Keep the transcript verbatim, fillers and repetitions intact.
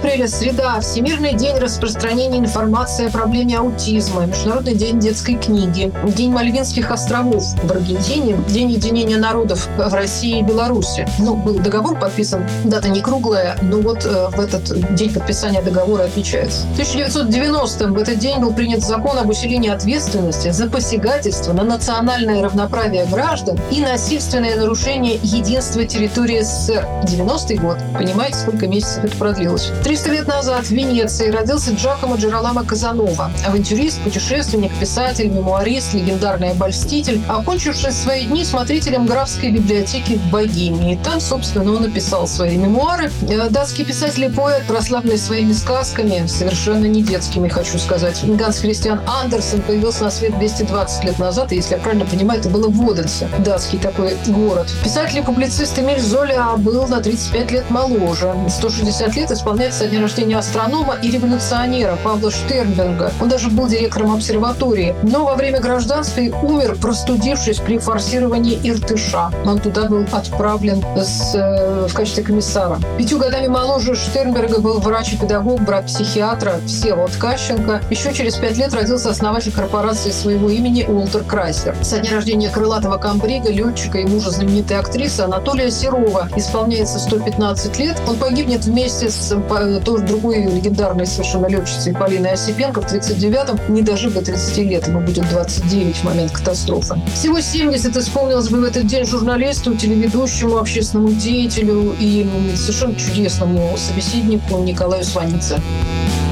апреля, среда, Всемирный день распространения информации о проблеме аутизма, Международный день детской книги, День Мальвинских островов в Аргентине, День единения народов в России и Беларуси. Ну, был договор подписан, дата не круглая, но вот э, в этот день подписания договора отмечается. В тысяча девятьсот девяностом в этот день был принят закон об усилении ответственности за посягательство на национальное равноправие граждан и насильственное нарушение единства территории СССР. девяностый год. Понимаете, сколько месяцев это продлилось? триста лет назад в Венеции родился Джакомо Джероламо Казанова. Авантюрист, путешественник, писатель, мемуарист, легендарный обольститель, окончивший свои дни смотрителем графской библиотеки в Богемии. Там, собственно, он написал свои мемуары. Датский писатель и поэт, прославленный своими сказками, совершенно не детскими, хочу сказать. Ганс Христиан Андерсен появился на свет двести двадцать лет назад, и, если я правильно понимаю, это было в Оденсе, датский такой город. Писатель и публицист Эмиль Золя был на тридцать пять лет моложе. сто шестьдесят лет исполняется со дня рождения астронома и революционера Павла Штернберга. Он даже был директором обсерватории. Но во время гражданской умер, простудившись при форсировании Иртыша. Он туда был отправлен с, э, в качестве комиссара. Пятью годами моложе Штернберга был врач и педагог, брат психиатра Всеволод Кащенко. Еще через пять лет родился основатель корпорации своего имени Уолтер Крайслер. Со дня рождения крылатого комбрига, летчика и мужа знаменитой актрисы Анатолия Серова исполняется сто пятнадцать лет. Он погибнет вместе с тоже другой легендарной совершенно летчицей Полиной Осипенко в тридцать девятом, не дожив до тридцати лет. Ему будет двадцать девять в момент катастрофы. Всего семьдесят исполнилось бы в этот день журналисту, телеведущему, общественному деятелю и совершенно чудесному собеседнику Николаю Сванидзе.